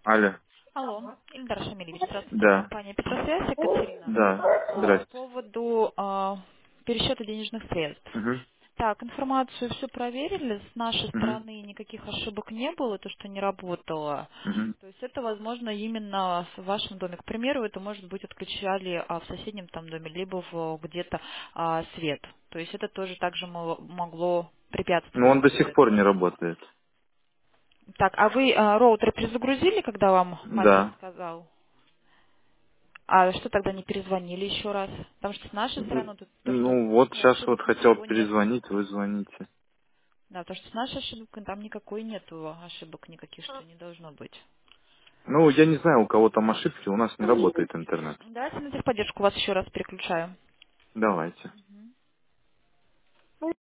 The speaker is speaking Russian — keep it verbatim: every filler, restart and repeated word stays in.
Алло. Алло, Ильдар Шамильевич, здравствуйте, Да. компания Петросвязь, Екатерина. Да. По Здрасте. поводу а, пересчета денежных средств. Угу. Так, информацию все проверили, с нашей Угу. стороны никаких ошибок не было, то, что не работало. Угу. То есть это, возможно, именно в вашем доме. К примеру, это, может быть, отключали а, в соседнем там доме, либо в, где-то а, свет. То есть это тоже также мо- могло Но препятствовать он до всему сих пор не этому. работает. Так, а вы а, роутер перезагрузили, когда вам мастер Да. сказал? А что тогда не перезвонили еще раз? Потому что с нашей стороны тут то, что Ну вот ни сейчас вот ошибок, хотел ничего нет. перезвонить, вы звоните. Да, потому что с нашей ошибкой там никакой нету ошибок никаких, что не должно быть. Ну, я не знаю, у кого там ошибки, у нас не работает интернет. Давайте на техподдержку вас еще раз переключаю. Давайте.